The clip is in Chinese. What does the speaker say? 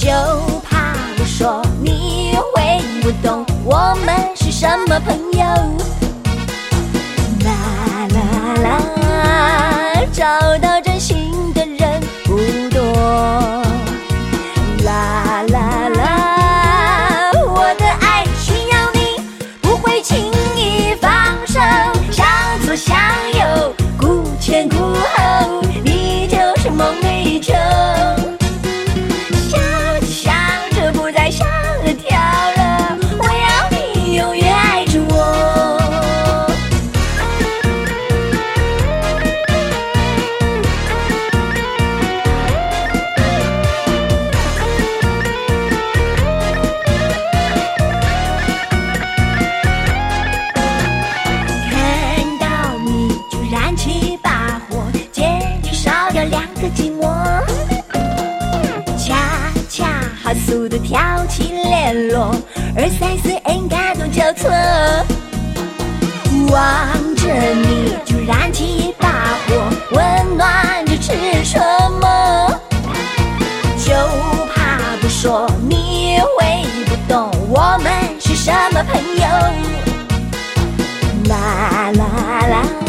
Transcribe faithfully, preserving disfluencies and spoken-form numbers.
就怕我说你会不懂我们是什么朋友。啦啦啦，找到真心的人不多。啦啦啦，我的爱需要你，不会轻易放手，向左向右，顾前顾后，你就是梦寐以求。想着想着不再想着跳了，我要你永远爱着我。看到你就燃起把火，简直烧掉两个寂寞。恰恰好速度跳起联络，二三四 N 感动交错。望着你就燃起一把火，温暖着痴什么？就怕不说你会不懂我们是什么朋友。啦啦啦。